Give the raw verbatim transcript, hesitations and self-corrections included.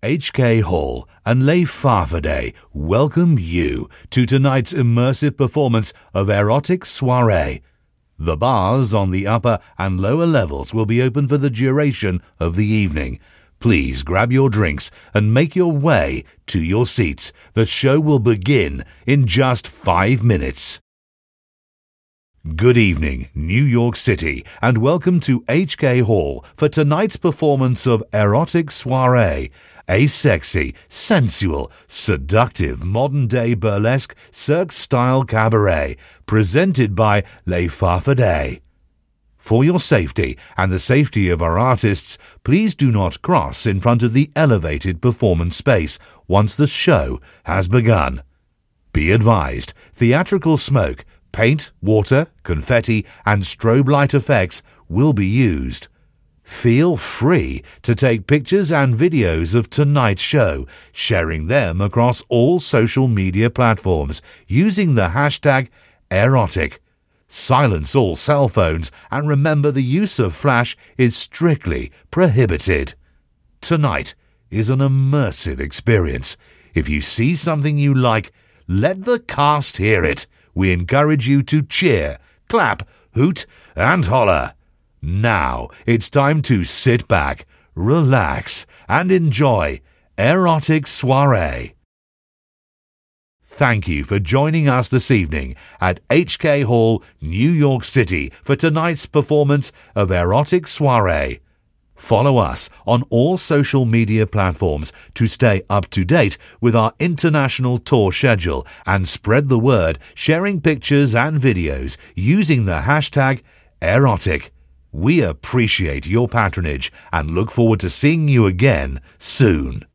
H K Hall and Les Farfadet welcome you to tonight's immersive performance of Erotic Soirée. The bars on the upper and lower levels will be open for the duration of the evening. Please grab your drinks and make your way to your seats. The show will begin in just five minutes. Good evening, New York City, and welcome to H K Hall for tonight's performance of Erotic Soirée, a sexy, sensual, seductive modern-day burlesque Cirque-style cabaret presented by Les Farfadet. For your safety and the safety of our artists, please do not cross in front of the elevated performance space once the show has begun. Be advised, theatrical smoke, paint, water, confetti, and strobe light effects will be used. Feel free to take pictures and videos of tonight's show, sharing them across all social media platforms using the hashtag erotic. Silence all cell phones and remember the use of flash is strictly prohibited. Tonight is an immersive experience. If you see something you like, let the cast hear it. We encourage you to cheer, clap, hoot, and holler. Now it's time to sit back, relax, and enjoy Erotic Soirée. Thank you for joining us this evening at H K Hall, New York City for tonight's performance of Erotic Soirée. Follow us on all social media platforms to stay up to date with our international tour schedule and spread the word, sharing pictures and videos using the hashtag erotic. We appreciate your patronage and look forward to seeing you again soon.